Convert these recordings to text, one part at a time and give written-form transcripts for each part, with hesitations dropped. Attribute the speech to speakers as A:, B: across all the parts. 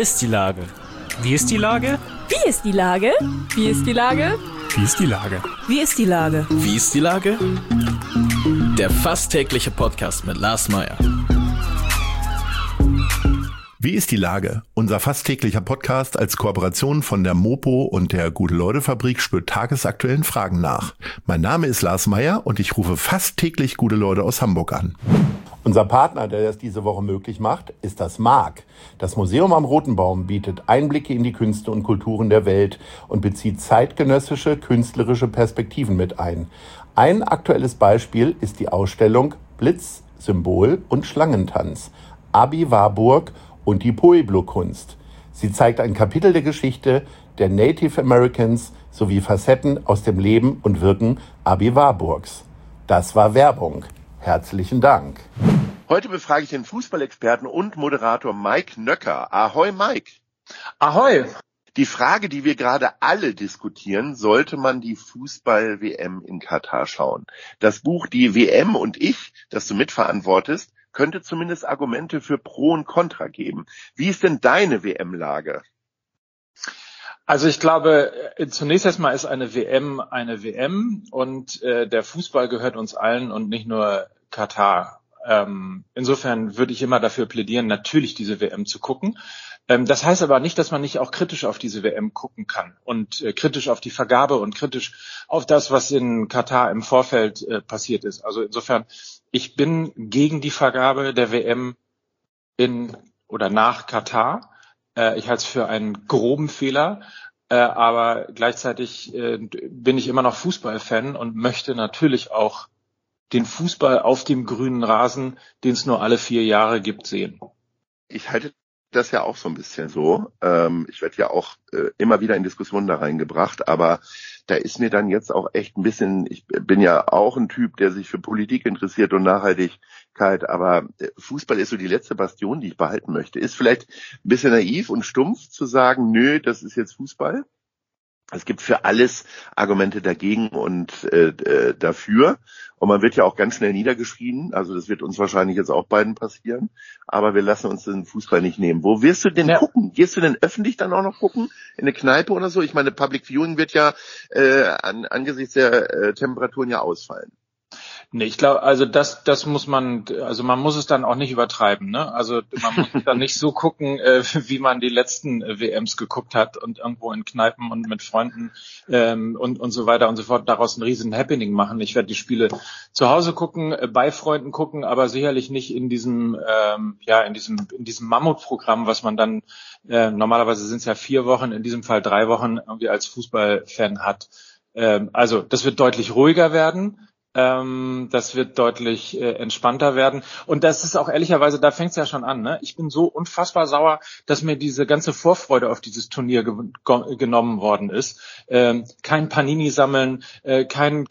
A: ist die Lage? Wie ist die Lage?
B: Wie ist die Lage? Wie ist die Lage?
A: Wie ist die Lage?
B: Wie ist die Lage?
C: Wie ist die Lage? Der fast tägliche Podcast mit Lars Meyer.
D: Wie ist die Lage? Unser fast täglicher Podcast als Kooperation von der Mopo und der Gute-Leute-Fabrik spürt tagesaktuellen Fragen nach. Mein Name ist Lars Meyer und ich rufe fast täglich gute Leute aus Hamburg an. Unser Partner, der das diese Woche möglich macht, ist das MARK. Das Museum am Roten Baum bietet Einblicke in die Künste und Kulturen der Welt und bezieht zeitgenössische künstlerische Perspektiven mit ein. Ein aktuelles Beispiel ist die Ausstellung Blitz, Symbol und Schlangentanz, Abi-Warburg und die Pueblo-Kunst. Sie zeigt ein Kapitel der Geschichte der Native Americans sowie Facetten aus dem Leben und Wirken Abi-Warburgs. Das war Werbung. Herzlichen Dank.
E: Heute befrage ich den Fußballexperten und Moderator Mike Nöcker. Ahoi Mike.
F: Ahoi.
E: Die Frage, die wir gerade alle diskutieren, sollte man die Fußball-WM in Katar schauen? Das Buch Die WM und ich, das du mitverantwortest, könnte zumindest Argumente für Pro und Contra geben. Wie ist denn deine WM-Lage?
F: Also ich glaube, zunächst erstmal ist eine WM und der Fußball gehört uns allen und nicht nur Katar. Insofern würde ich immer dafür plädieren, natürlich diese WM zu gucken. Das heißt aber nicht, dass man nicht auch kritisch auf diese WM gucken kann und kritisch auf die Vergabe und kritisch auf das, was in Katar im Vorfeld passiert ist. Also insofern, ich bin gegen die Vergabe der WM in oder nach Katar. Ich halte es für einen groben Fehler, aber gleichzeitig bin ich immer noch Fußballfan und möchte natürlich auch den Fußball auf dem grünen Rasen, den es nur alle 4 Jahre gibt, sehen.
E: Ich halte das ja auch so ein bisschen so. Ich werde ja auch immer wieder in Diskussionen da reingebracht, aber da ist mir dann jetzt auch echt ein bisschen, ich bin ja auch ein Typ, der sich für Politik interessiert und Nachhaltigkeit, aber Fußball ist so die letzte Bastion, die ich behalten möchte. Ist vielleicht ein bisschen naiv und stumpf zu sagen, nö, das ist jetzt Fußball. Es gibt für alles Argumente dagegen und dafür. Und man wird ja auch ganz schnell niedergeschrien. Also das wird uns wahrscheinlich jetzt auch beiden passieren. Aber wir lassen uns den Fußball nicht nehmen. Wo wirst du denn gucken? Gehst du denn öffentlich dann auch noch gucken? In eine Kneipe oder so? Ich meine, Public Viewing wird ja angesichts der Temperaturen ja ausfallen.
F: Nee, ich glaube, also das muss man, also man muss es dann auch nicht übertreiben, ne? Also man muss dann nicht so gucken, wie man die letzten WMs geguckt hat und irgendwo in Kneipen und mit Freunden und so weiter und so fort daraus ein riesen Happening machen. Ich werde die Spiele zu Hause gucken, bei Freunden gucken, aber sicherlich nicht in diesem in diesem Mammutprogramm, was man dann normalerweise sind es ja 4 Wochen, in diesem Fall 3 Wochen irgendwie als Fußballfan hat. Also das wird deutlich ruhiger werden. Das wird deutlich entspannter werden. Und das ist auch ehrlicherweise, da fängt es ja schon an, ne? Ich bin so unfassbar sauer, dass mir diese ganze Vorfreude auf dieses Turnier genommen worden ist. Kein Panini sammeln, kein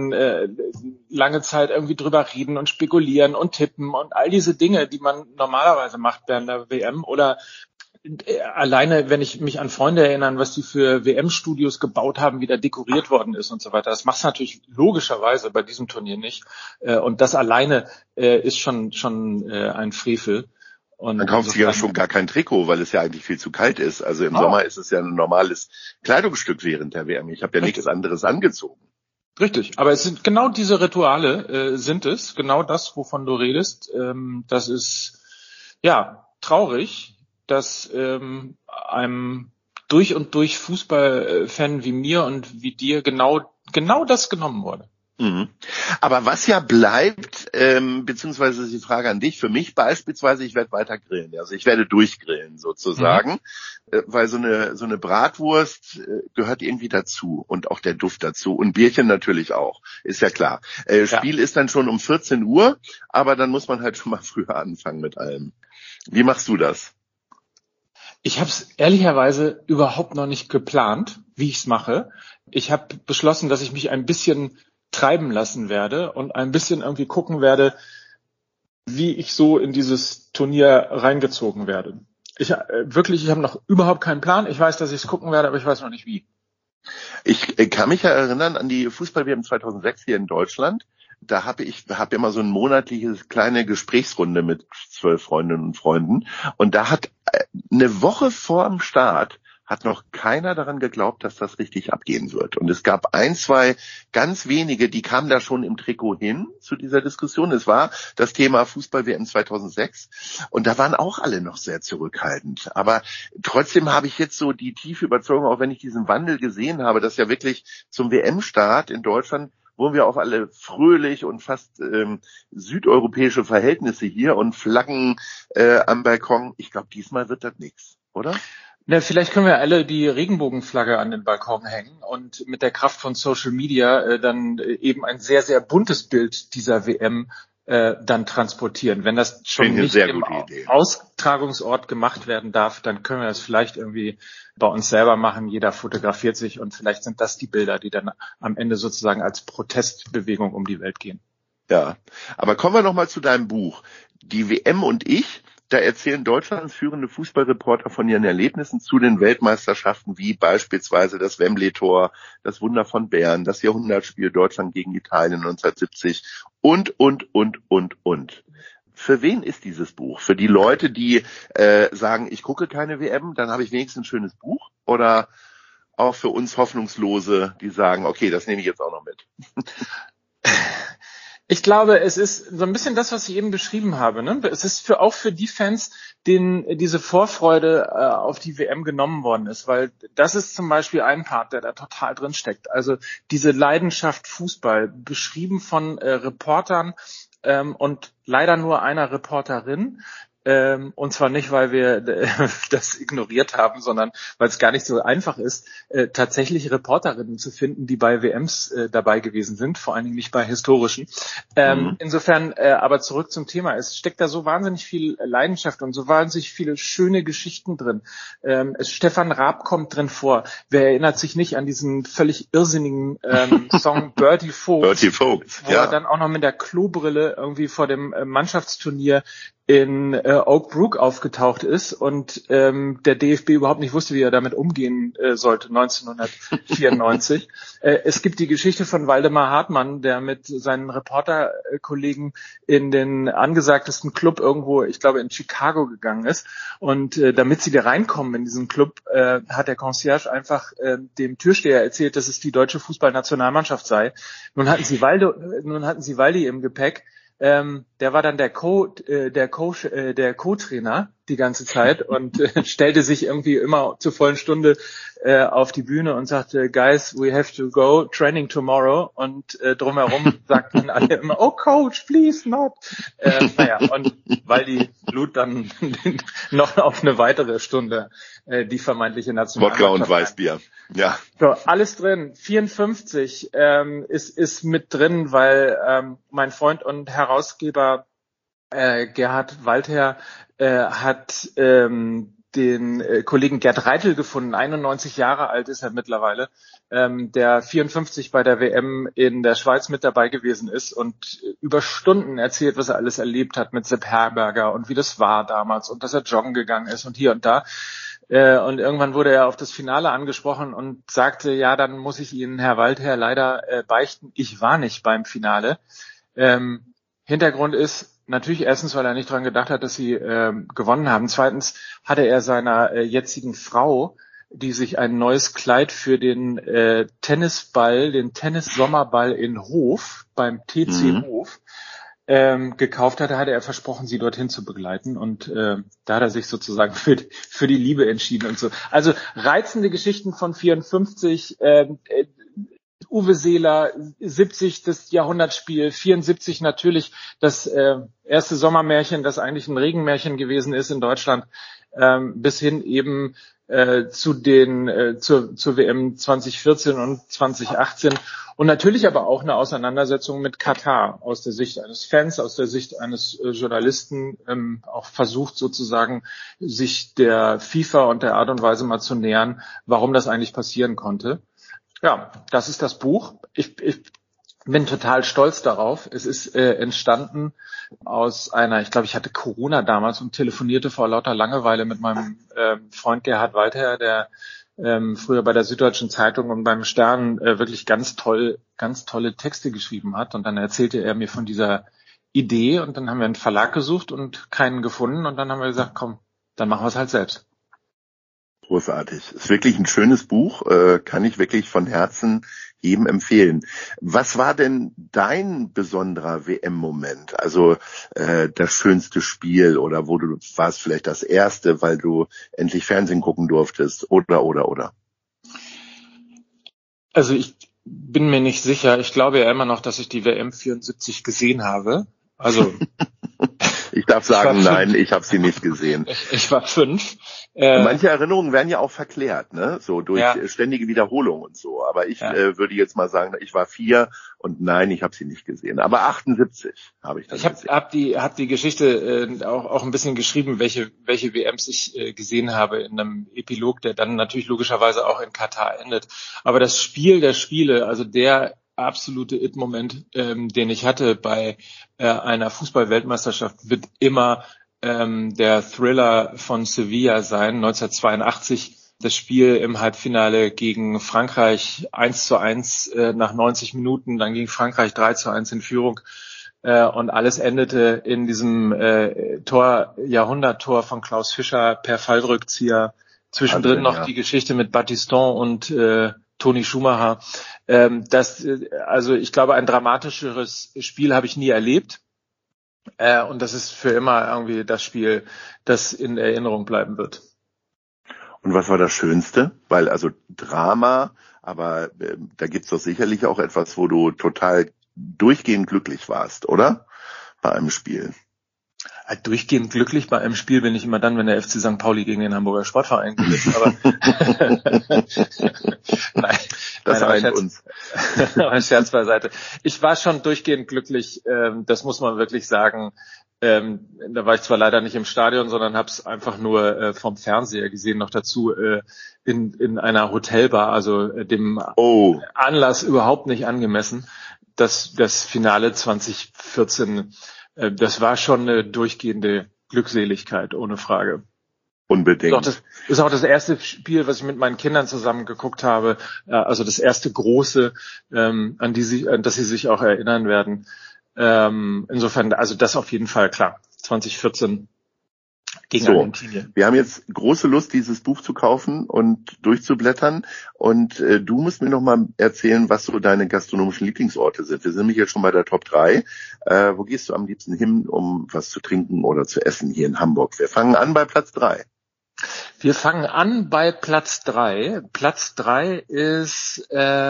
F: lange Zeit irgendwie drüber reden und spekulieren und tippen und all diese Dinge, die man normalerweise macht während der WM oder alleine, wenn ich mich an Freunde erinnere, was die für WM-Studios gebaut haben, wie da dekoriert worden ist und so weiter. Das machst du natürlich logischerweise bei diesem Turnier nicht. Und das alleine ist schon ein Frevel. Und
E: dann kauft sich ja schon gar kein Trikot, weil es ja eigentlich viel zu kalt ist. Also im Sommer ist es ja ein normales Kleidungsstück während der WM. Ich habe ja nichts anderes angezogen.
F: Richtig, aber es sind genau diese Rituale, genau das, wovon du redest. Das ist ja traurig, dass einem durch und durch Fußballfan wie mir und wie dir genau das genommen wurde.
E: Mhm. Aber was ja bleibt, beziehungsweise ist die Frage an dich, für mich beispielsweise, ich werde weiter grillen, also ich werde durchgrillen sozusagen, weil so eine Bratwurst gehört irgendwie dazu und auch der Duft dazu und Bierchen natürlich auch, ist ja klar. Spiel ist dann schon um 14 Uhr, aber dann muss man halt schon mal früher anfangen mit allem. Wie machst du das?
F: Ich habe es ehrlicherweise überhaupt noch nicht geplant, wie ich es mache. Ich habe beschlossen, dass ich mich ein bisschen treiben lassen werde und ein bisschen irgendwie gucken werde, wie ich so in dieses Turnier reingezogen werde. Ich habe noch überhaupt keinen Plan. Ich weiß, dass ich es gucken werde, aber ich weiß noch nicht wie.
E: Ich kann mich ja erinnern an die Fußball-WM 2006 hier in Deutschland. da habe immer so ein monatliches kleine Gesprächsrunde mit 12 Freundinnen und Freunden. Und da hat eine Woche vor dem Start hat noch keiner daran geglaubt, dass das richtig abgehen wird. Und es gab 1, 2 ganz wenige, die kamen da schon im Trikot hin zu dieser Diskussion. Es war das Thema Fußball-WM 2006 und da waren auch alle noch sehr zurückhaltend. Aber trotzdem habe ich jetzt so die tiefe Überzeugung, auch wenn ich diesen Wandel gesehen habe, dass ja wirklich zum WM-Start in Deutschland wurden wir auf alle fröhlich und fast südeuropäische Verhältnisse hier und Flaggen am Balkon. Ich glaube, diesmal wird das nichts, oder?
F: Na, vielleicht können wir alle die Regenbogenflagge an den Balkon hängen und mit der Kraft von Social Media dann eben ein sehr, sehr buntes Bild dieser WM dann transportieren. Wenn das schon nicht im Austragungsort gemacht werden darf, dann können wir das vielleicht irgendwie bei uns selber machen. Jeder fotografiert sich und vielleicht sind das die Bilder, die dann am Ende sozusagen als Protestbewegung um die Welt gehen.
E: Ja, aber kommen wir nochmal zu deinem Buch. Die WM und ich. Da erzählen Deutschlands führende Fußballreporter von ihren Erlebnissen zu den Weltmeisterschaften, wie beispielsweise das Wembley-Tor, das Wunder von Bern, das Jahrhundertspiel Deutschland gegen Italien 1970 und. Für wen ist dieses Buch? Für die Leute, die sagen, ich gucke keine WM, dann habe ich wenigstens ein schönes Buch? Oder auch für uns Hoffnungslose, die sagen, okay, das nehme ich jetzt auch noch mit?
F: Ich glaube, es ist so ein bisschen das, was ich eben beschrieben habe. Ne? Es ist auch für die Fans, denen diese Vorfreude auf die WM genommen worden ist, weil das ist zum Beispiel ein Part, der da total drin steckt. Also diese Leidenschaft Fußball, beschrieben von Reportern und leider nur einer Reporterin. Und zwar nicht, weil wir das ignoriert haben, sondern weil es gar nicht so einfach ist, tatsächlich Reporterinnen zu finden, die bei WMs dabei gewesen sind, vor allen Dingen nicht bei historischen. Insofern, aber zurück zum Thema. Es steckt da so wahnsinnig viel Leidenschaft und so wahnsinnig viele schöne Geschichten drin. Stefan Raab kommt drin vor. Wer erinnert sich nicht an diesen völlig irrsinnigen Song Bertie Vogt, wo er dann auch noch mit der Klobrille irgendwie vor dem Mannschaftsturnier in Oak Brook aufgetaucht ist und der DFB überhaupt nicht wusste, wie er damit umgehen sollte 1994. Es gibt die Geschichte von Waldemar Hartmann, der mit seinen Reporterkollegen in den angesagtesten Club irgendwo, ich glaube in Chicago gegangen ist und damit sie da reinkommen in diesen Club, hat der Concierge einfach dem Türsteher erzählt, dass es die deutsche Fußballnationalmannschaft sei. Nun hatten sie Waldi im Gepäck. Der war dann der Co-Trainer die ganze Zeit und stellte sich irgendwie immer zur vollen Stunde auf die Bühne und sagte, Guys, we have to go, training tomorrow. Und drumherum sagten alle immer, oh Coach, please not. Und weil die lud dann noch auf eine weitere Stunde die vermeintliche Nationalmannschaft.
E: Wodka und Weißbier, ja.
F: So, alles drin. 54 ist mit drin, weil mein Freund und Herausgeber Gerhard Walther hat den Kollegen Gerd Reitel gefunden, 91 Jahre alt ist er mittlerweile, der 54 bei der WM in der Schweiz mit dabei gewesen ist und über Stunden erzählt, was er alles erlebt hat mit Sepp Herberger und wie das war damals und dass er joggen gegangen ist und hier und da. Und irgendwann wurde er auf das Finale angesprochen und sagte, ja, dann muss ich Ihnen, Herr Walther, leider beichten, ich war nicht beim Finale. Hintergrund ist, natürlich erstens, weil er nicht dran gedacht hat, dass sie gewonnen haben. Zweitens hatte er seiner jetzigen Frau, die sich ein neues Kleid für den Tennisball, den Tennissommerball in Hof, beim TC Hof, gekauft hatte er versprochen, sie dorthin zu begleiten. Und da hat er sich sozusagen für die Liebe entschieden und so. Also reizende Geschichten von 54, Uwe Seeler, 70 das Jahrhundertspiel, 74 natürlich das erste Sommermärchen, das eigentlich ein Regenmärchen gewesen ist in Deutschland, bis hin eben zur WM 2014 und 2018 und natürlich aber auch eine Auseinandersetzung mit Katar aus der Sicht eines Fans, aus der Sicht eines Journalisten, auch versucht sozusagen sich der FIFA und der Art und Weise mal zu nähern, warum das eigentlich passieren konnte. Ja, das ist das Buch. Ich bin total stolz darauf. Es ist entstanden aus ich glaube, ich hatte Corona damals und telefonierte vor lauter Langeweile mit meinem Freund Gerhard Walther, der früher bei der Süddeutschen Zeitung und beim Stern wirklich ganz tolle Texte geschrieben hat. Und dann erzählte er mir von dieser Idee und dann haben wir einen Verlag gesucht und keinen gefunden und dann haben wir gesagt, komm, dann machen wir es halt selbst.
E: Großartig. Ist wirklich ein schönes Buch, kann ich wirklich von Herzen jedem empfehlen. Was war denn dein besonderer WM-Moment? Also das schönste Spiel oder wo du warst vielleicht das erste, weil du endlich Fernsehen gucken durftest oder?
F: Also ich bin mir nicht sicher. Ich glaube ja immer noch, dass ich die WM 74 gesehen habe. Also
E: ich darf sagen, nein, ich habe sie nicht gesehen.
F: Ich war 5.
E: Manche Erinnerungen werden ja auch verklärt, ne? So durch ständige Wiederholung und so. Aber ich würde jetzt mal sagen, ich war 4 und nein, ich habe sie nicht gesehen. Aber 78 habe ich dann gesehen.
F: Ich habe die Geschichte auch ein bisschen geschrieben, welche WMs ich gesehen habe in einem Epilog, der dann natürlich logischerweise auch in Katar endet. Aber das Spiel der Spiele, also der absolute It-Moment, den ich hatte bei einer Fußball-Weltmeisterschaft, wird immer der Thriller von Sevilla sein, 1982, das Spiel im Halbfinale gegen Frankreich 1:1 nach 90 Minuten, dann ging Frankreich 3:1 in Führung und alles endete in diesem Jahrhunderttor von Klaus Fischer per Fallrückzieher. Zwischendrin noch die Geschichte mit Battiston und Toni Schumacher. Also ich glaube, ein dramatischeres Spiel habe ich nie erlebt. Und das ist für immer irgendwie das Spiel, das in Erinnerung bleiben wird.
E: Und was war das Schönste? Weil also Drama, aber da gibt's doch sicherlich auch etwas, wo du total durchgehend glücklich warst, oder? Bei einem Spiel.
F: Durchgehend glücklich bei einem Spiel bin ich immer dann, wenn der FC St. Pauli gegen den Hamburger Sportverein gewinnt. Aber nein,
E: das eint uns.
F: Ein Scherz beiseite. Ich war schon durchgehend glücklich, das muss man wirklich sagen. Da war ich zwar leider nicht im Stadion, sondern habe es einfach nur vom Fernseher gesehen, noch dazu in einer Hotelbar, also dem Anlass überhaupt nicht angemessen. Das Finale 2014, das war schon eine durchgehende Glückseligkeit, ohne Frage.
E: Unbedingt.
F: Ist auch das erste Spiel, was ich mit meinen Kindern zusammen geguckt habe, also das erste große, an das sie sich auch erinnern werden. Insofern, also das auf jeden Fall klar. 2014 gegen Argentinien.
E: Wir haben jetzt große Lust, dieses Buch zu kaufen und durchzublättern. Und du musst mir noch mal erzählen, was so deine gastronomischen Lieblingsorte sind. Wir sind nämlich jetzt schon bei der Top 3. Wo gehst du am liebsten hin, um was zu trinken oder zu essen hier in Hamburg? Wir fangen an bei Platz 3.
F: Wir fangen an bei Platz 3. Platz 3 ist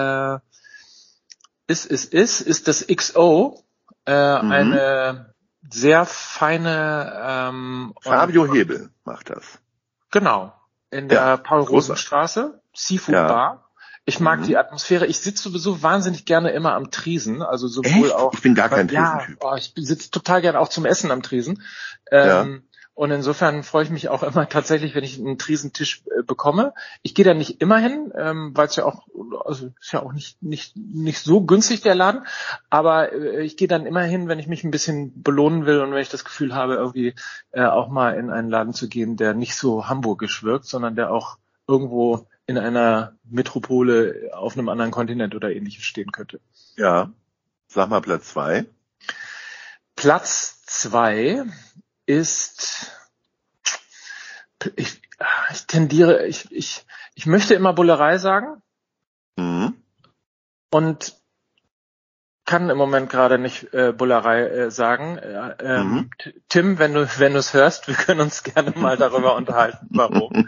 F: das XO. Eine sehr feine
E: Fabio Hebel macht das.
F: Genau. In der Paul-Rosen-Straße, Seafood Bar. Ich mag die Atmosphäre. Ich sitze sowieso wahnsinnig gerne immer am Tresen. Also sowohl auch.
E: Ich bin gar kein Tresentyp.
F: Ich sitze total gerne auch zum Essen am Tresen. Und insofern freue ich mich auch immer tatsächlich, wenn ich einen Tresentisch bekomme. Ich gehe da nicht immer hin, weil es ja auch, also ist ja auch nicht so günstig, der Laden. Aber ich gehe dann immer hin, wenn ich mich ein bisschen belohnen will und wenn ich das Gefühl habe, irgendwie auch mal in einen Laden zu gehen, der nicht so hamburgisch wirkt, sondern der auch irgendwo in einer Metropole auf einem anderen Kontinent oder ähnliches stehen könnte.
E: Ja, sag mal Platz 2.
F: Platz 2 ist, ich tendiere, ich möchte immer Bullerei sagen und kann im Moment gerade nicht Bullerei sagen. Tim, wenn du es hörst, wir können uns gerne mal darüber unterhalten, warum.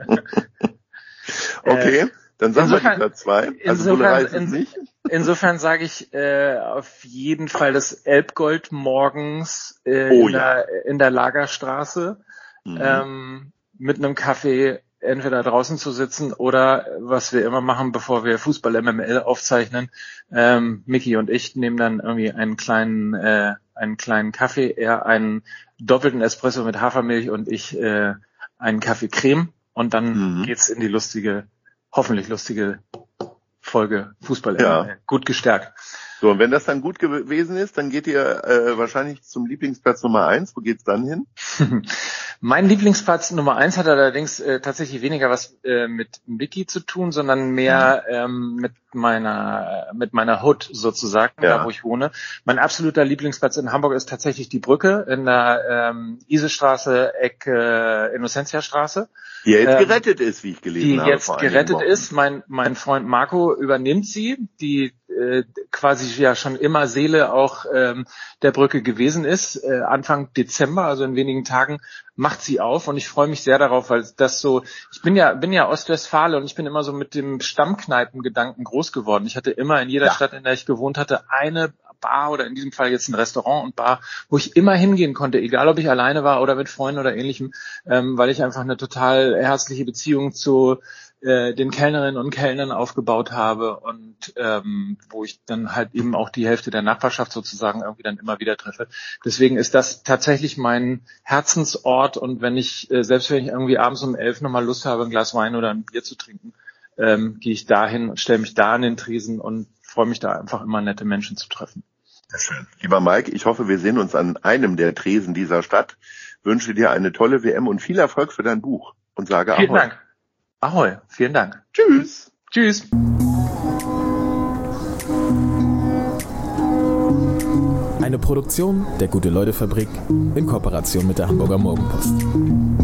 E: Okay, dann sagen wir Platz 2. Also Bullerei ist es nicht.
F: Insofern sage ich auf jeden Fall das Elbgold morgens in der Lagerstraße mit einem Kaffee entweder draußen zu sitzen oder was wir immer machen, bevor wir Fußball MML aufzeichnen. Micky und ich nehmen dann irgendwie einen kleinen Kaffee, er einen doppelten Espresso mit Hafermilch und ich einen Kaffee Creme und dann geht's in die hoffentlich lustige Folge Fußball MML. Gut gestärkt.
E: So, und wenn das dann gut gewesen ist, dann geht ihr wahrscheinlich zum Lieblingsplatz Nummer 1. Wo geht's dann hin?
F: Mein Lieblingsplatz Nummer 1 hat allerdings tatsächlich weniger was mit Mickey zu tun, sondern mehr mit meiner Hood sozusagen, da wo ich wohne. Mein absoluter Lieblingsplatz in Hamburg ist tatsächlich die Brücke in der Isestraße, Ecke Innocentiastraße.
E: Die jetzt gerettet ist, wie ich gelesen habe.
F: Die jetzt gerettet ist. Mein Freund Marco übernimmt sie, die quasi ja schon immer Seele auch der Brücke gewesen ist. Anfang Dezember, also in wenigen Tagen, macht sie auf und ich freue mich sehr darauf, weil das so, ich bin ja Ostwestfale und ich bin immer so mit dem Stammkneipengedanken groß geworden. Ich hatte immer in jeder Stadt, in der ich gewohnt hatte, eine Bar oder in diesem Fall jetzt ein Restaurant und Bar, wo ich immer hingehen konnte, egal ob ich alleine war oder mit Freunden oder Ähnlichem, weil ich einfach eine total herzliche Beziehung zu den Kellnerinnen und Kellnern aufgebaut habe und wo ich dann halt eben auch die Hälfte der Nachbarschaft sozusagen irgendwie dann immer wieder treffe. Deswegen ist das tatsächlich mein Herzensort und selbst wenn ich irgendwie abends um 11 nochmal Lust habe, ein Glas Wein oder ein Bier zu trinken, gehe ich dahin und stelle mich da an den Tresen und freue mich da einfach immer nette Menschen zu treffen.
E: Sehr schön. Lieber Mike, ich hoffe, wir sehen uns an einem der Tresen dieser Stadt. Wünsche dir eine tolle WM und viel Erfolg für dein Buch und sage Ahoi.
F: Vielen Dank. Ahoi, vielen Dank.
E: Tschüss.
F: Tschüss.
C: Eine Produktion der Gute-Leute-Fabrik in Kooperation mit der Hamburger Morgenpost.